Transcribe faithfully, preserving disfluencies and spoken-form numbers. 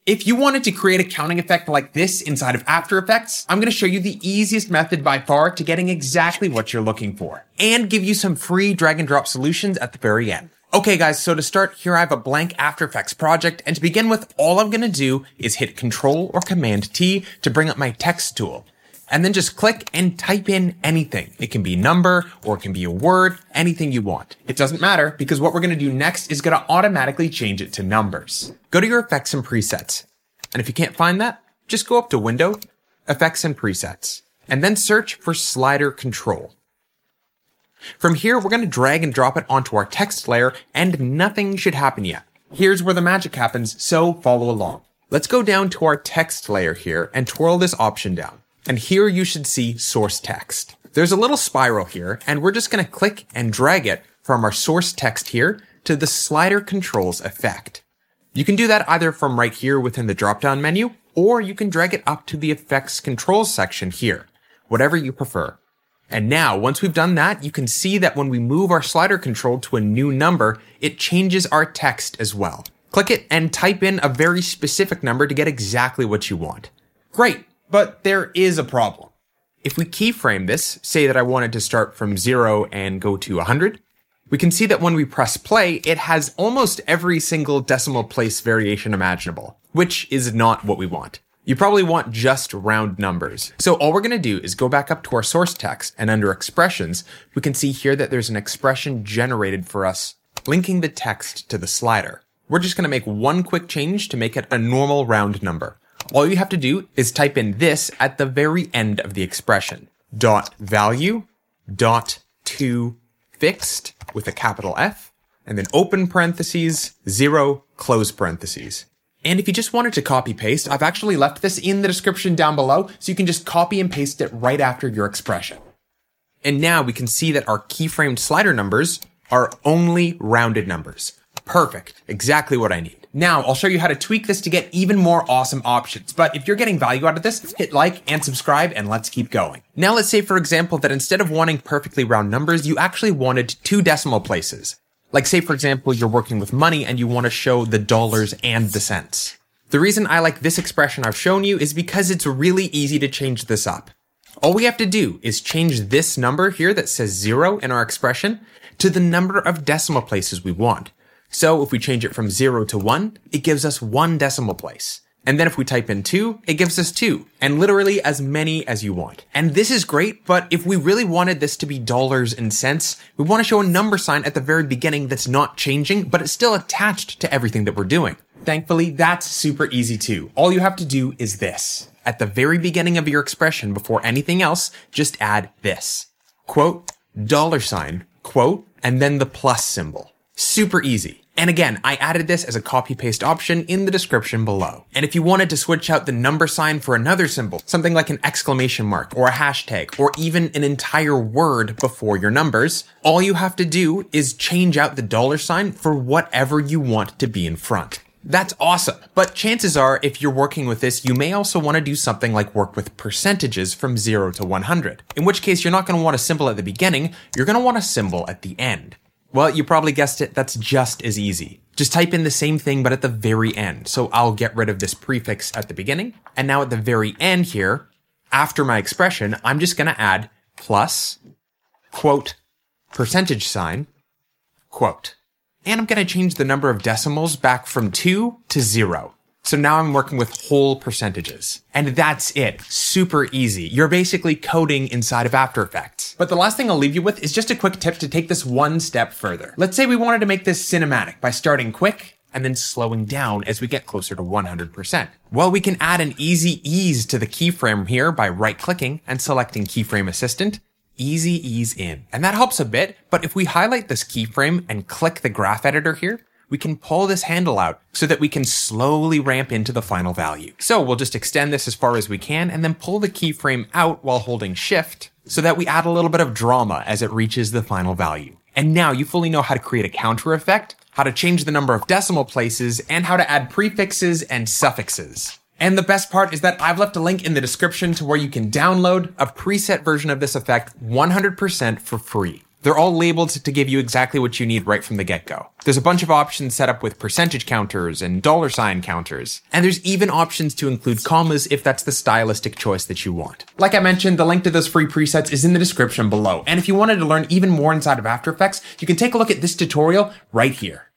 If you wanted to create a counting effect like this inside of After Effects, I'm going to show you the easiest method by far to getting exactly what you're looking for, and give you some free drag and drop solutions at the very end. Okay guys, so to start, here I have a blank After Effects project, and to begin with, all I'm going to do is hit Control or Command T to bring up my text tool. And then just click and type in anything. It can be a number, or it can be a word, anything you want. It doesn't matter, because what we're going to do next is going to automatically change it to numbers. Go to your effects and presets. And if you can't find that, just go up to Window, Effects and Presets, and then search for Slider Control. From here, we're going to drag and drop it onto our text layer, and nothing should happen yet. Here's where the magic happens, so follow along. Let's go down to our text layer here and twirl this option down. And here you should see source text. There's a little spiral here, and we're just going to click and drag it from our source text here to the slider controls effect. You can do that either from right here within the drop-down menu, or you can drag it up to the effects controls section here, whatever you prefer. And now, once we've done that, you can see that when we move our slider control to a new number, it changes our text as well. Click it and type in a very specific number to get exactly what you want. Great. But there is a problem. If we keyframe this, say that I wanted to start from zero and go to one hundred, we can see that when we press play, it has almost every single decimal place variation imaginable, which is not what we want. You probably want just round numbers. So all we're going to do is go back up to our source text, and under expressions, we can see here that there's an expression generated for us, linking the text to the slider. We're just going to make one quick change to make it a normal round number. All you have to do is type in this at the very end of the expression. Dot value, dot to fixed with a capital F, and then open parentheses, zero, close parentheses. And if you just wanted to copy paste, I've actually left this in the description down below, so you can just copy and paste it right after your expression. And now we can see that our keyframed slider numbers are only rounded numbers. Perfect. Exactly what I need. Now, I'll show you how to tweak this to get even more awesome options. But if you're getting value out of this, hit like and subscribe, and let's keep going. Now, let's say, for example, that instead of wanting perfectly round numbers, you actually wanted two decimal places. Like, say, for example, you're working with money and you want to show the dollars and the cents. The reason I like this expression I've shown you is because it's really easy to change this up. All we have to do is change this number here that says zero in our expression to the number of decimal places we want. So if we change it from zero to one, it gives us one decimal place. And then if we type in two, it gives us two, and literally as many as you want. And this is great, but if we really wanted this to be dollars and cents, we want to show a number sign at the very beginning that's not changing, but it's still attached to everything that we're doing. Thankfully, that's super easy too. All you have to do is this. At the very beginning of your expression, before anything else, just add this. Quote, dollar sign, quote, and then the plus symbol. Super easy. And again, I added this as a copy-paste option in the description below. And if you wanted to switch out the number sign for another symbol, something like an exclamation mark or a hashtag, or even an entire word before your numbers, all you have to do is change out the dollar sign for whatever you want to be in front. That's awesome. But chances are, if you're working with this, you may also want to do something like work with percentages from zero to one hundred. In which case, you're not going to want a symbol at the beginning, you're going to want a symbol at the end. Well, you probably guessed it, that's just as easy. Just type in the same thing, but at the very end. So I'll get rid of this prefix at the beginning. And now at the very end here, after my expression, I'm just going to add plus, quote, percentage sign, quote. And I'm going to change the number of decimals back from two to zero. So now I'm working with whole percentages. And that's it. Super easy. You're basically coding inside of After Effects. But the last thing I'll leave you with is just a quick tip to take this one step further. Let's say we wanted to make this cinematic by starting quick and then slowing down as we get closer to one hundred percent. Well, we can add an easy ease to the keyframe here by right-clicking and selecting Keyframe Assistant. Easy ease in. And that helps a bit, but if we highlight this keyframe and click the graph editor here, we can pull this handle out so that we can slowly ramp into the final value. So we'll just extend this as far as we can and then pull the keyframe out while holding shift so that we add a little bit of drama as it reaches the final value. And now you fully know how to create a counter effect, how to change the number of decimal places, and how to add prefixes and suffixes. And the best part is that I've left a link in the description to where you can download a preset version of this effect one hundred percent for free. They're all labeled to give you exactly what you need right from the get-go. There's a bunch of options set up with percentage counters and dollar sign counters. And there's even options to include commas if that's the stylistic choice that you want. Like I mentioned, the link to those free presets is in the description below. And if you wanted to learn even more inside of After Effects, you can take a look at this tutorial right here.